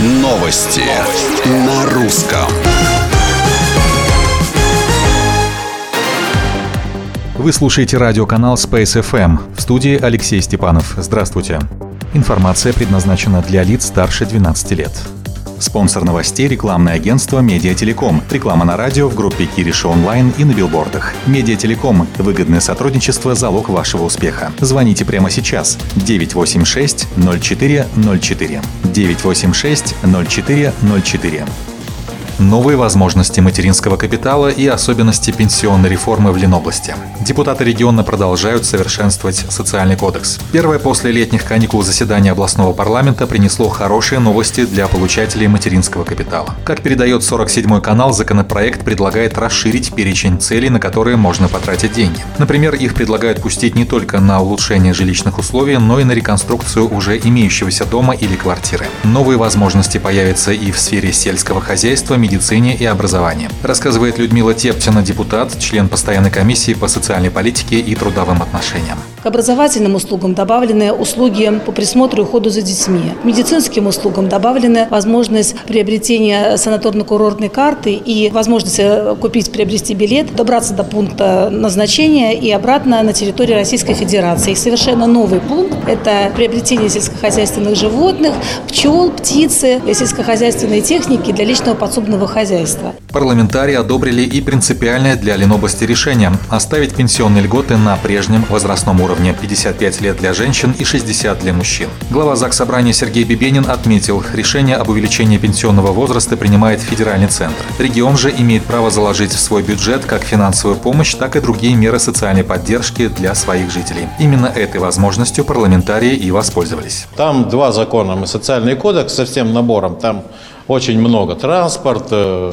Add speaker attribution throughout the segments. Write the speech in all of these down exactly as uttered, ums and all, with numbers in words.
Speaker 1: Новости на русском.
Speaker 2: Вы слушаете радиоканал Space эф эм. В студии Алексей Степанов. Здравствуйте. Информация предназначена для лиц старше двенадцати лет. Спонсор новостей — рекламное агентство «Медиателеком». Реклама на радио, в группе Кириша онлайн и на билбордах. «Медиателеком» — выгодное сотрудничество, залог вашего успеха. Звоните прямо сейчас. девять восемь шесть ноль четыре ноль четыре. девять восемь шесть ноль четыре ноль четыре. Новые возможности материнского капитала и особенности пенсионной реформы в Ленобласти. Депутаты региона продолжают совершенствовать социальный кодекс. Первое после летних каникул заседание областного парламента принесло хорошие новости для получателей материнского капитала. Как передает сорок седьмой канал, законопроект предлагает расширить перечень целей, на которые можно потратить деньги. Например, их предлагают пустить не только на улучшение жилищных условий, но и на реконструкцию уже имеющегося дома или квартиры. Новые возможности появятся и в сфере сельского хозяйства, медицине и образовании. Рассказывает Людмила Тептина, депутат, член постоянной комиссии по социальной политике и трудовым отношениям.
Speaker 3: К образовательным услугам добавлены услуги по присмотру и уходу за детьми. К медицинским услугам добавлена возможность приобретения санаторно-курортной карты и возможность купить, приобрести билет, добраться до пункта назначения и обратно на территорию Российской Федерации. И совершенно новый пункт – это приобретение сельскохозяйственных животных, пчел, птицы, сельскохозяйственной техники для личного подсобного хозяйства.
Speaker 2: Парламентарии одобрили и принципиальное для Ленобласти решение – оставить пенсионные льготы на прежнем возрастном уровне – пятьдесят пять лет для женщин и шестьдесят для мужчин. Глава Заксобрания Сергей Бибенин отметил, решение об увеличении пенсионного возраста принимает федеральный центр. Регион же имеет право заложить в свой бюджет как финансовую помощь, так и другие меры социальной поддержки для своих жителей. Именно этой возможностью парламентарии и воспользовались.
Speaker 4: Там два закона и социальный кодекс со всем набором. Там очень много. Транспорт,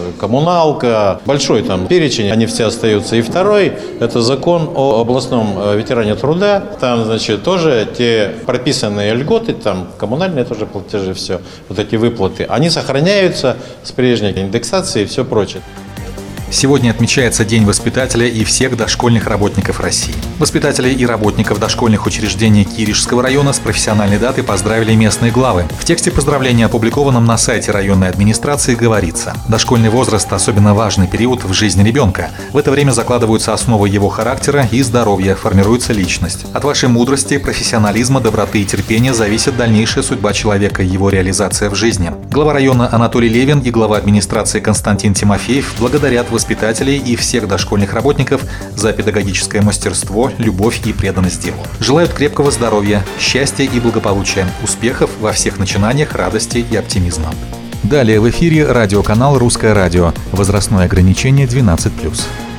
Speaker 4: коммуналка, большой там перечень, они все остаются. И второй – это закон о областном ветеране труда. Там, значит, тоже те прописанные льготы, там коммунальные тоже платежи, все, вот эти выплаты, они сохраняются с прежней индексацией и все прочее.
Speaker 2: Сегодня отмечается День воспитателя и всех дошкольных работников России. Воспитателей и работников дошкольных учреждений Киришского района с профессиональной датой поздравили местные главы. В тексте поздравления, опубликованном на сайте районной администрации, говорится: дошкольный возраст – особенно важный период в жизни ребенка. В это время закладываются основы его характера и здоровья, формируется личность. От вашей мудрости, профессионализма, доброты и терпения зависит дальнейшая судьба человека и его реализация в жизни. Глава района Анатолий Левин и глава администрации Константин Тимофеев благодарят воспитателей и всех дошкольных работников за педагогическое мастерство, любовь и преданность делу. Желают крепкого здоровья, счастья и благополучия, успехов во всех начинаниях, радости и оптимизма. Далее в эфире радиоканал «Русское радио». Возрастное ограничение двенадцать плюс.